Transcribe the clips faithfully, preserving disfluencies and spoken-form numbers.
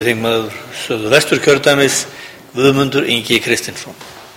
Þingmaður Suðvesturkjördæmis, Guðmundur Ingi Kristinsson.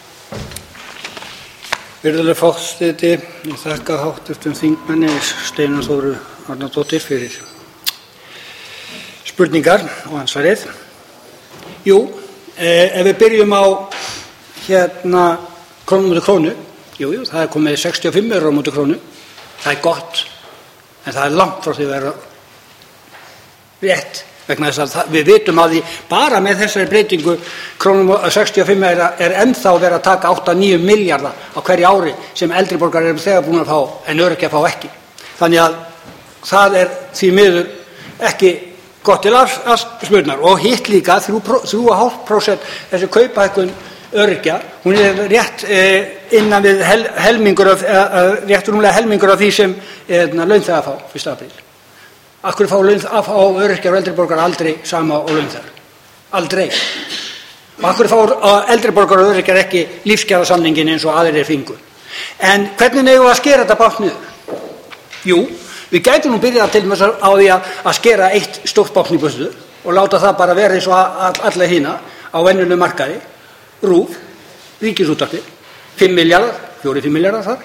Virðulegur forseti, ég þakka háttvirtum þingmanni Steinunni Þóru Árnadóttur fyrir spurningar og ansvarið. Jú, eh, ef við byrjum á hérna krónu móti krónu, jú, jú, það er komið sextíu og fimm aura á móti krónu. Það er gott, en það er langt frá því að vera rétt. Vegna þess að við vitum að því bara með þessari breytingu krónu sextíu og fimm aura er ennþá verið að taka átta til níu milljarða á hverju ári sem eldri borgarar eru þegar búin að fá en öryrkjar fá ekki. Þannig að það er því miður ekki gott til afspurnar. Og hitt líka þrjú komma fimm prósent þessi kaupahækkun öryrkja, hún er rétt eh, innan við hel, helmingur af, eh, rétt rúmlega helmingur af því sem eh, launþegar fá fyrsta apríl. Af hverju fá, laun, fá öryrkjar og eldri borgarar aldrei sama og launþegar? Aldrei. Og af hverju fá eldri borgarar og öryrkjar ekki lífskjarasamninginn eins og aðrir fengu? En hvernig eigum við að skera þetta bátt niður? Jú, við gætum nú byrjað til með á því að, að skera eitt stórt bákn í burtu og láta það bara vera eins og alla hina á venjulegum markaði. RÚV, Ríkisútvarpið, fimm milljarðar, fjórir til fimm milljarðar þar.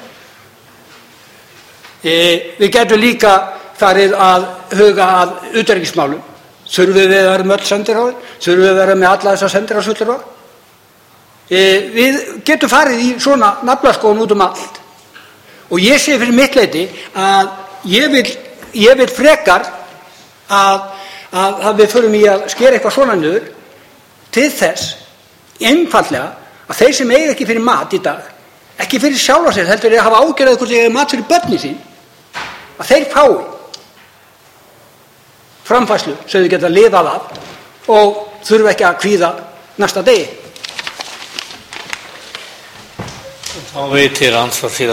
E, við gætum líka farið að huga að utanríkismálum. Þurfum við að vera með öll sendiráðin? Þurfum við að vera með alla þessar sendiráðsfulltrúa? E, við getum farið í svona naflaskoðun út um allt. Og ég sé fyrir mitt leyti að ég vil, ég vil frekar að, að, að við förum í að skera eitthvað svona niður til þess einfaldlega að þeir sem eiga ekki fyrir mat í dag, ekki fyrir sjálfa sér, heldur þeir að hafa ágjörðað hvort þeir eiga mat fyrir börnin sín, að þeir fái framfærslu sem þau geta lifað af og þurfa ekki að kvíða næsta degi. Þá veitir ansvar